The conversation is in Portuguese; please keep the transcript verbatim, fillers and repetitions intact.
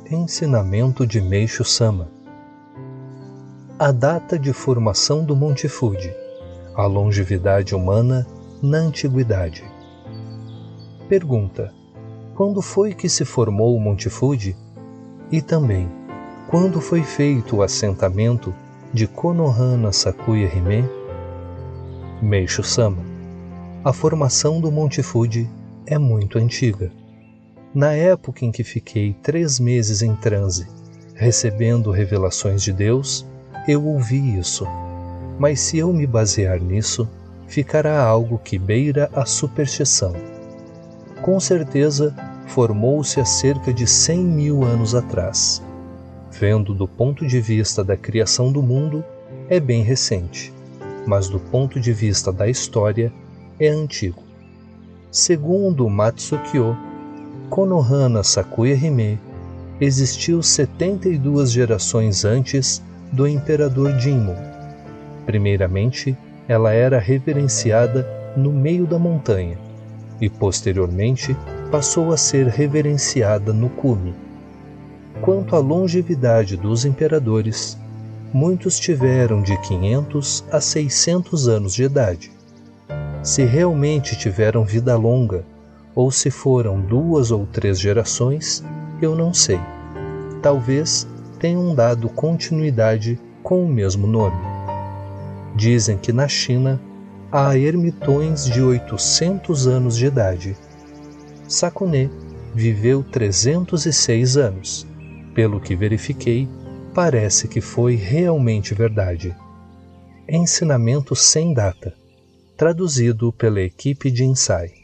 Ensinamento de Meishu Sama. A data de formação do Monte Fuji, a longevidade humana na antiguidade. Pergunta: quando foi que se formou o Monte Fuji? E também, quando foi feito o assentamento de Konohana Sakuya Hime? Meishu Sama. A formação do Monte Fuji é muito antiga. Na época em que fiquei três meses em transe, recebendo revelações de Deus, eu ouvi isso. Mas se eu me basear nisso, ficará algo que beira a superstição. Com certeza, formou-se há cerca de cem mil anos atrás. Vendo do ponto de vista da criação do mundo, é bem recente, mas do ponto de vista da história, é antigo. Segundo Matsukyo, Konohana Sakuya Hime existiu setenta e duas gerações antes do imperador Jinmu. Primeiramente, ela era reverenciada no meio da montanha e posteriormente passou a ser reverenciada no cume. Quanto à longevidade dos imperadores, muitos tiveram de quinhentos a seiscentos anos de idade. Se realmente tiveram vida longa, ou se foram duas ou três gerações, eu não sei. Talvez tenham dado continuidade com o mesmo nome. Dizem que na China há ermitões de oitocentos anos de idade. Sakune viveu trezentos e seis anos. Pelo que verifiquei, parece que foi realmente verdade. Ensinamento sem data, traduzido pela equipe de ensaio.